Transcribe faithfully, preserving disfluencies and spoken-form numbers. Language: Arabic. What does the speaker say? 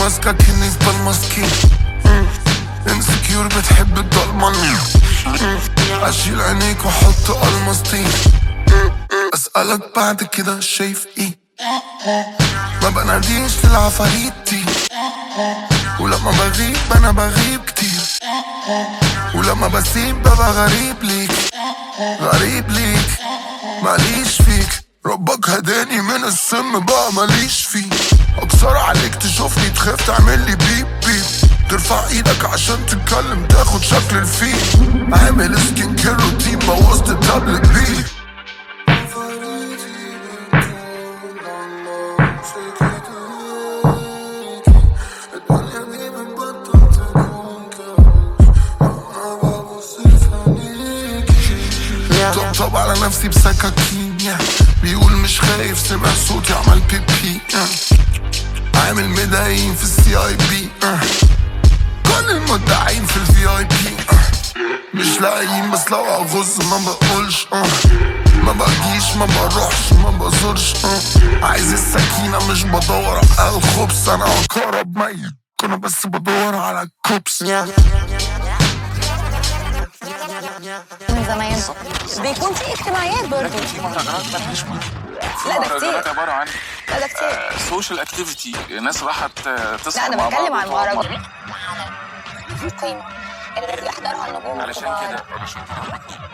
ماسكة كني في بالماسكين انسكيور بتحب الضلمة اشيل عينيك واحط الماستين اسألك بعد كده شايف ايه ما بناديش للعفاريتي ولما بغيب انا بغيب كتير ولما بسيب ببقى غريب ليك غريب ليك ماليش فيك ربك هداني من السم بقى ماليش فيه اكسر عليك تشوفني تخاف تعملي بيب بيب ترفع ايدك عشان تتكلم تاخد شكل الفيل عامل سكين كير روتين بوظت التابلت بيه طبطب على نفسي بسكاكين بيقول مش خايف سمع صوتي عمل بيبي عامل مداين في السي اي بي كل المدعين في الفي اي بي مش لاقيين بس لو اغز ما بقولش ما بجيش ما بروحش ما بزورش عايز السكينة مش بدور على الخبز انا اقرب ميت كنا بس بدور على كوبس من زمان بيكون في اجتماعيات برضه في مهرجانات ملهاش معنى. لا ده كتير عبارة عن لا ده كتير سوشيال اكتيفيتي ناس راحت تسهر لا مع انا بعض بتكلم عن وتقعد مع المهرجان في قيمة اللي بيحضرها النجوم علشان الكبار. كده علشان كده